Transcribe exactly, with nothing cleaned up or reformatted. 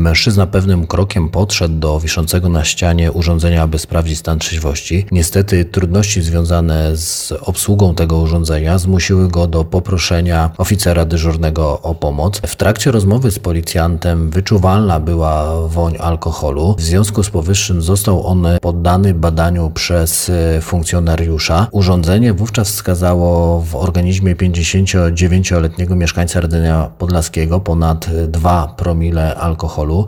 Mężczyzna pewnym krokiem podszedł do wiszącego na ścianie urządzenia, aby sprawdzić stan trzeźwości. Niestety trudności związane z obsługą tego urządzenia zmusiły go do poproszenia oficera dyżurnego o pomoc. W trakcie rozmowy z policjantem wyczuwalna była woń alkoholu. W związku z powyższym został on poddany badaniu przez funkcjonariusza. Urządzenie wówczas wskazało w organizmie pięćdziesięciodziewięcioletniego mieszkańca Radomia Podlaskiego ponad dwa promile alkoholu.